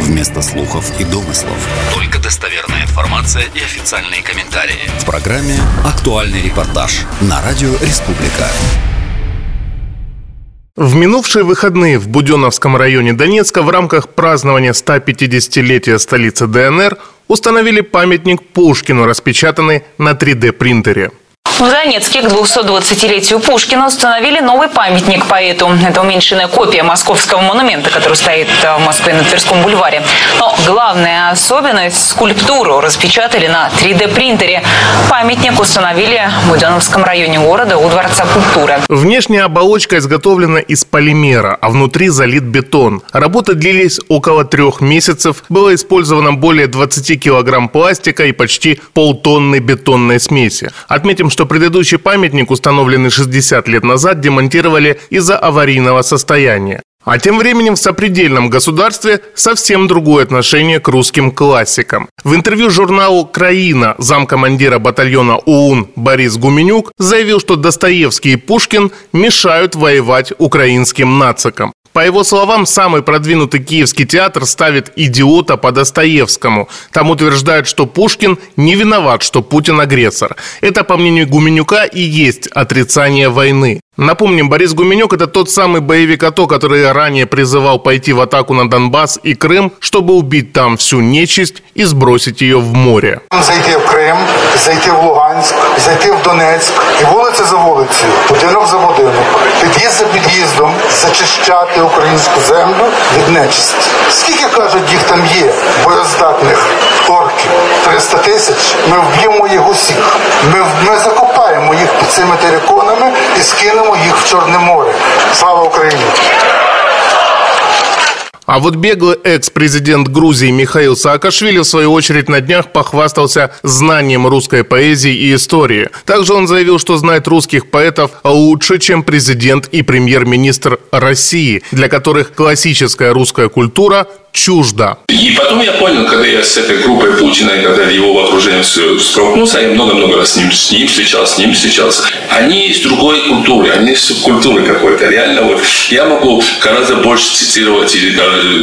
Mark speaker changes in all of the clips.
Speaker 1: вместо слухов и домыслов. Только достоверная информация и официальные комментарии. В программе «Актуальный репортаж» на радио «Республика».
Speaker 2: В минувшие выходные в Буденновском районе Донецка в рамках празднования 150-летия столицы ДНР установили памятник Пушкину, распечатанный на 3D-принтере.
Speaker 3: В Донецке к 220-летию Пушкина установили новый памятник поэту. Это уменьшенная копия московского монумента, который стоит в Москве на Тверском бульваре. Но главная особенность – скульптуру распечатали на 3D-принтере. Памятник установили в Буденновском районе города у Дворца культуры.
Speaker 2: Внешняя оболочка изготовлена из полимера, а внутри залит бетон. Работы длились около 3 месяцев. Было использовано более 20 килограмм пластика и почти полтонны бетонной смеси. Отметим, что предыдущий памятник, установленный 60 лет назад, демонтировали из-за аварийного состояния. А тем временем в сопредельном государстве совсем другое отношение к русским классикам. В интервью журналу «Краина» замкомандира батальона ОУН Борис Гуменюк заявил, что Достоевский и Пушкин мешают воевать украинским нацикам. По его словам, самый продвинутый киевский театр ставит «Идиота» по Достоевскому. Там утверждают, что Пушкин не виноват, что Путин агрессор. Это, по мнению Гуменюка, и есть отрицание войны. Напомним, Борис Гуменюк – это тот самый боевик АТО, который ранее призывал пойти в атаку на Донбасс и Крым, чтобы убить там всю нечисть и сбросить ее в море.
Speaker 4: Зайти в Крим, зайти в Луганськ, зайти в Донецьк і вулиця за вулицею, будинок за будинок, під'їзд за під'їздом зачищати українську землю від нечисті. Скільки, кажуть, їх там є, боєздатних орків? 300 тисяч. Ми вб'ємо їх усіх. Ми закопаємо їх під цими териконами і скинемо їх в Чорне море. Слава Україні!
Speaker 2: А вот беглый экс-президент Грузии Михаил Саакашвили, в свою очередь, на днях похвастался знанием русской поэзии и истории. Также он заявил, что знает русских поэтов лучше, чем президент и премьер-министр России, для которых классическая русская культура чужда.
Speaker 5: И потом я понял, когда я с этой группой Путина, когда его в окружении столкнулся, я много-много раз с ним встречался. Они из другой культуры, они из субкультуры какой-то. Реально, вот я могу гораздо больше цитировать, или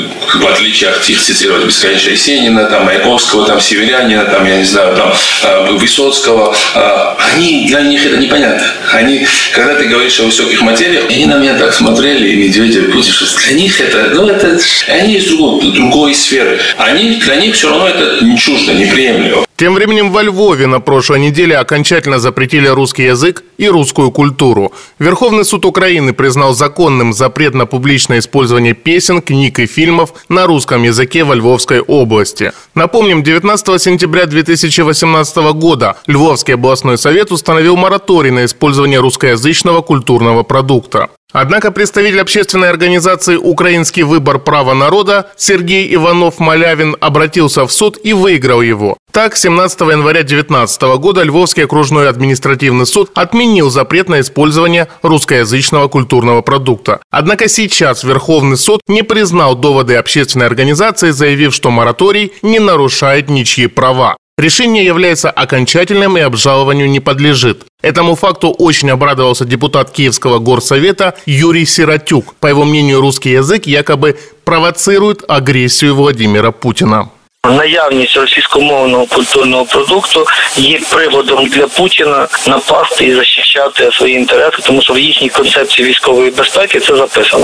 Speaker 5: в отличие от их цитировать бесконечно Есенина, там, Маяковского, там, Северянина, там, я не знаю, там, Высоцкого. Они, для них это непонятно. Они, когда ты говоришь о высоких материях, они на меня так смотрели, и Медведев, Путин, что для них это, они из другой сферы. Для них все равно это не чуждо, неприемлемо.
Speaker 2: Тем временем во Львове на прошлой неделе окончательно запретили русский язык и русскую культуру. Верховный суд Украины признал законным запрет на публичное использование песен, книг и фильмов на русском языке во Львовской области. Напомним, 19 сентября 2018 года Львовский областной совет установил мораторий на использование русскоязычного культурного продукта. Однако представитель общественной организации «Украинский выбор права народа» Сергей Иванов-Малявин обратился в суд и выиграл его. Так, 17 января 2019 года Львовский окружной административный суд отменил запрет на использование русскоязычного культурного продукта. Однако сейчас Верховный суд не признал доводы общественной организации, заявив, что мораторий не нарушает ничьи права. Решение является окончательным и обжалованию не подлежит. Этому факту очень обрадовался депутат Киевского горсовета Юрий Сиротюк. По его мнению, русский язык якобы провоцирует агрессию Владимира Путина.
Speaker 6: Наявність російськомовного культурного продукту є приводом для Путіна напасти і захищати свої інтереси, тому що в їхній концепції військової безпеки це записано.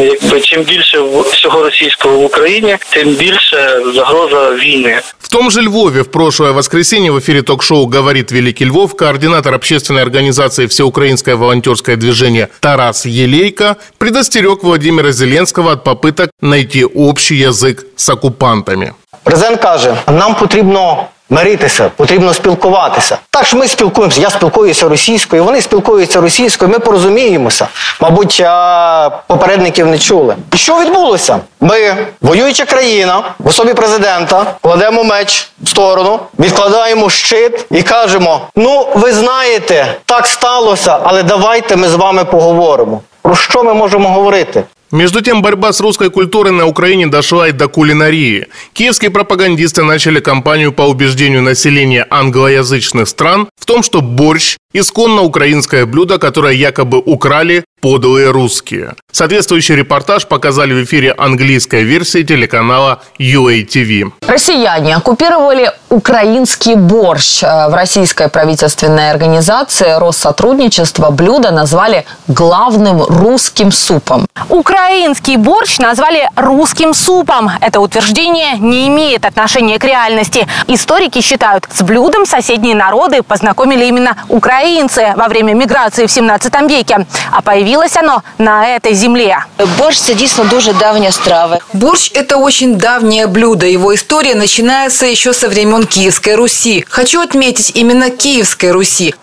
Speaker 6: Чим більше всього російського в Україні, тим більше загроза війни.
Speaker 2: В том же Львове в прошлое воскресенье в эфире ток-шоу «Говорит Великий Львов» координатор общественной организации «Всеукраинское волонтерское движение» Тарас Елейко предостерег Владимира Зеленского от попыток найти общий язык с оккупантами.
Speaker 7: Президент каже, нам потрібно миритися, потрібно спілкуватися. Так що ми спілкуємося, я спілкуюся російською, вони спілкуються російською, ми порозуміємося. Мабуть, попередників не чули. І що відбулося? Ми, воююча країна, в особі президента, кладемо меч в сторону, відкладаємо щит і кажемо, ну, ви знаєте, так сталося, але давайте ми з вами поговоримо. Про що ми можемо говорити?
Speaker 2: Между тем, борьба с русской культурой на Украине дошла и до кулинарии. Киевские пропагандисты начали кампанию по убеждению населения англоязычных стран в том, что борщ Исконно украинское блюдо, которое якобы украли подлые русские. Соответствующий репортаж показали в эфире английской версии телеканала UATV.
Speaker 8: Россияне оккупировали украинский борщ. В российской правительственной организации Россотрудничества блюдо назвали главным русским супом.
Speaker 9: Украинский борщ назвали русским супом. Это утверждение не имеет отношения к реальности. Историки считают, с блюдом соседние народы познакомили именно украинцы во время миграции в 17 веке. А появилось оно на этой земле.
Speaker 10: Борщ – це дійсно дуже давня страва.
Speaker 11: Борщ – это очень давнее блюдо. Его история начинается еще со времен Киевской Руси. Хочу отметить именно Киевской Руси.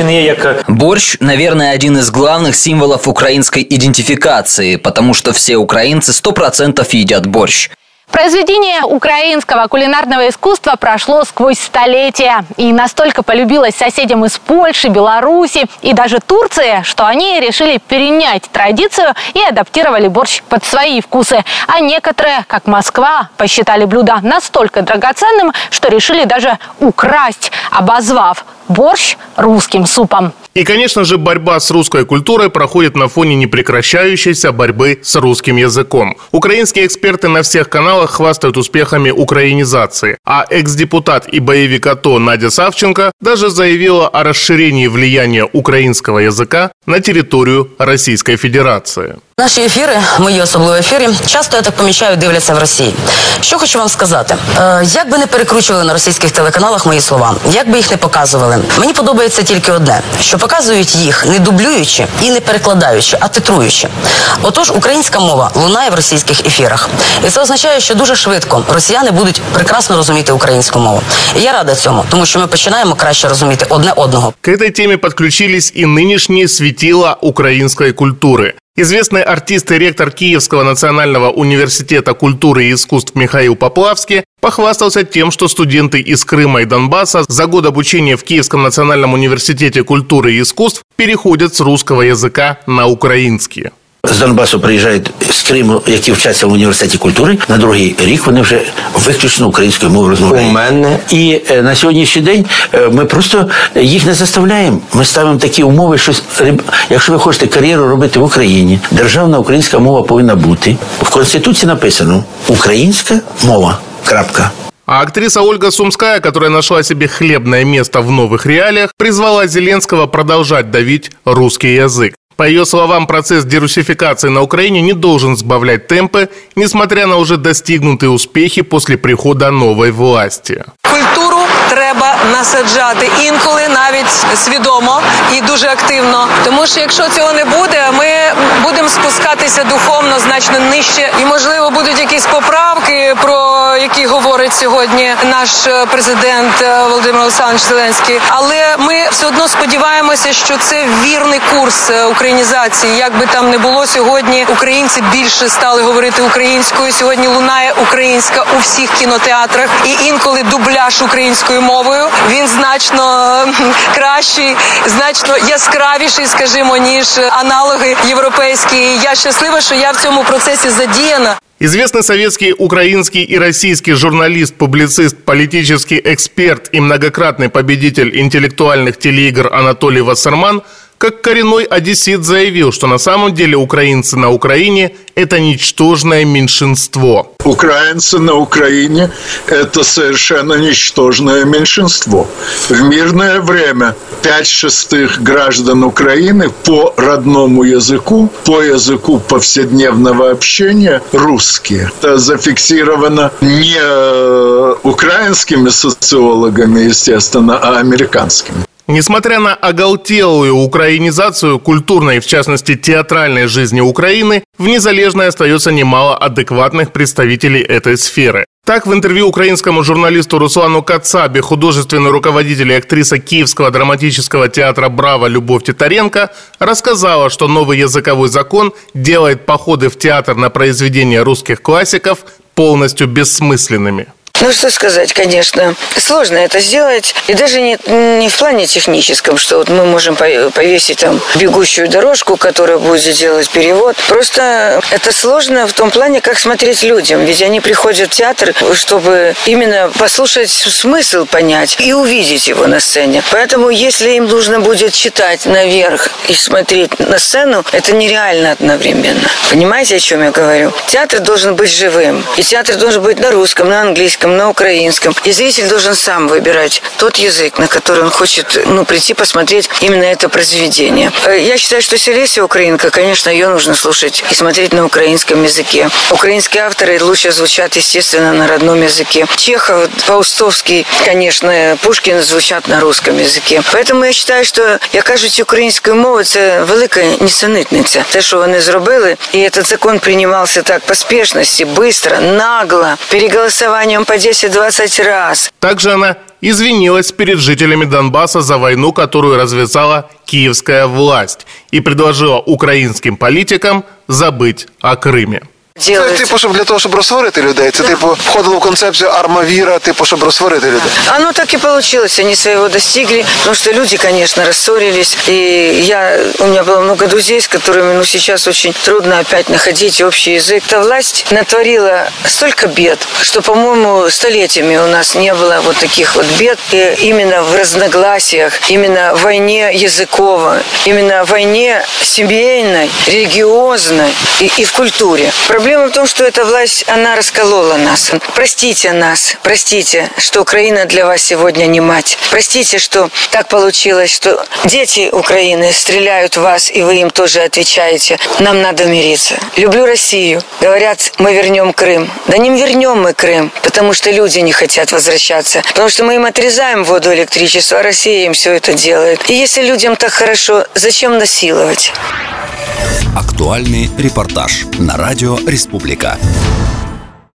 Speaker 12: Борщ, наверное, один из главных символов украинской идентификации, потому что все украинцы 100% едят борщ.
Speaker 9: Произведение украинского кулинарного искусства прошло сквозь столетия и настолько полюбилось соседям из Польши, Беларуси и даже Турции, что они решили перенять традицию и адаптировали борщ под свои вкусы. А некоторые, как Москва, посчитали блюдо настолько драгоценным, что решили даже украсть, обозвав борщ русским супом.
Speaker 2: И, конечно же, борьба с русской культурой проходит на фоне непрекращающейся борьбы с русским языком. Украинские эксперты на всех каналах хвастают успехами украинизации, а экс-депутат и боевик АТО Надя Савченко даже заявила о расширении влияния украинского языка на территорию Российской Федерации.
Speaker 10: Наші ефіри, мої особливі ефіри, часто, я так помічаю, дивляться в Росії. Що хочу вам сказати? Як би не перекручували на російських телеканалах мої слова, як би їх не показували, мені подобається тільки одне, що показують їх не дублюючи і не перекладаючи, а титруючи. Отож, українська мова лунає в російських ефірах. І це означає, що дуже швидко росіяни будуть прекрасно розуміти українську мову. І я рада цьому, тому що ми починаємо краще розуміти одне одного.
Speaker 2: К этой теме подключились и нынешние светила украинской культуры. Известный артист и ректор Киевского национального университета культуры и искусств Михаил Поплавский похвастался тем, что студенты из Крыма и Донбасса за год обучения в Киевском национальном университете культуры и искусств переходят с русского языка на украинский.
Speaker 13: З Донбасу приїжджають з Криму, які вчаться в університеті культури. На другий рік вони вже виключно українською мовою розмовляють. І на сьогоднішній день ми просто їх не заставляємо. Ми ставимо такі умови, що якщо ви хочете кар'єру робити в Україні, державна українська мова повинна бути. В Конституції написано «Українська мова. Крапка».
Speaker 2: А актриса Ольга Сумская, которая нашла себе хлебное место в новых реалиях, призвала Зеленского продолжать давить русский язык. По ее словам, процесс дерусификации на Украине не должен сбавлять темпы, несмотря на уже достигнутые успехи после прихода новой власти.
Speaker 11: Культуру треба насаджати, інколи навіть свідомо і дуже активно. Тому що якщо цього не буде, ми будемо спускатися духовно значно нижче. І, можливо, будуть якісь поправки, про які говорить сьогодні наш президент Володимир Олександрович Зеленський. Але ми все одно сподіваємося, що це вірний курс українізації. Як би там не було, сьогодні українці більше стали говорити українською. Сьогодні лунає українська у всіх кінотеатрах. І інколи дубляж українською мовою, він значно кращий, значно яскравіший, скажімо, ніж аналоги європейські. Я щаслива, що я в цьому процесі задіяна.
Speaker 2: Известный советский, украинский и российский журналист, публицист, политический эксперт и многократный победитель интеллектуальных телеигр Анатолий Вассерман как коренной одессит заявил, что на самом деле украинцы на Украине – это ничтожное меньшинство.
Speaker 14: Украинцы на Украине – это совершенно ничтожное меньшинство. В мирное время 5/6 граждан Украины по родному языку, по языку повседневного общения – русские. Это зафиксировано не украинскими социологами, естественно, а американскими.
Speaker 2: Несмотря на оголтелую украинизацию культурной, в частности театральной жизни Украины, в Незалежной остается немало адекватных представителей этой сферы. Так, в интервью украинскому журналисту Руслану Кацабе художественный руководитель и актриса Киевского драматического театра «Браво» Любовь Титаренко рассказала, что новый языковой закон делает походы в театр на произведения русских классиков полностью бессмысленными.
Speaker 15: Ну, что сказать, конечно. Сложно это сделать. И даже не в плане техническом, что вот мы можем повесить там бегущую дорожку, которая будет делать перевод. Просто это сложно в том плане, как смотреть людям. Ведь они приходят в театр, чтобы именно послушать смысл, понять и увидеть его на сцене. Поэтому, если им нужно будет читать наверх и смотреть на сцену, это нереально одновременно. Понимаете, о чем я говорю? Театр должен быть живым. И театр должен быть на русском, на английском, на украинском. И зритель должен сам выбирать тот язык, на который он хочет прийти посмотреть именно это произведение. Я считаю, что Селесия украинка, конечно, ее нужно слушать и смотреть на украинском языке. Украинские авторы лучше звучат, естественно, на родном языке. Чехов, Паустовский, конечно, Пушкин звучат на русском язике. Поэтому я считаю, що я кажуть, українською мовою це велика нісенітниця. Те, що вони зробили, і этот закон приймався так поспішності, быстро, нагло, переголосованием по 10-20 раз.
Speaker 2: Также она извинилась перед жителями Донбасса за войну, которую развязала киевская власть, и предложила украинским политикам забыть о Крыме.
Speaker 16: Це, щоб для того, щоб розсварити людей? Це, входило в концепцію армавіра, щоб розсварити людей?
Speaker 15: Оно так и получилось. Они своего достигли. Потому что люди, конечно, рассорились. И у меня было много друзей, с которыми, сейчас очень трудно опять находить общий язык. Эта власть натворила столько бед, что, по-моему, столетиями у нас не было вот таких вот бед. И именно в разногласиях, именно в войне языковой, именно в войне семейной, религиозной и в культуре. Проблема в том, что эта власть, она расколола нас. Простите нас, простите, что Украина для вас сегодня не мать. Простите, что так получилось, что дети Украины стреляют в вас, и вы им тоже отвечаете. Нам надо мириться. Люблю Россию. Говорят, мы вернем Крым. Да не вернем мы Крым, потому что люди не хотят возвращаться. Потому что мы им отрезаем воду, электричество, а Россия им все это делает. И если людям так хорошо, зачем насиловать?
Speaker 1: Актуальный репортаж на радио «Республика».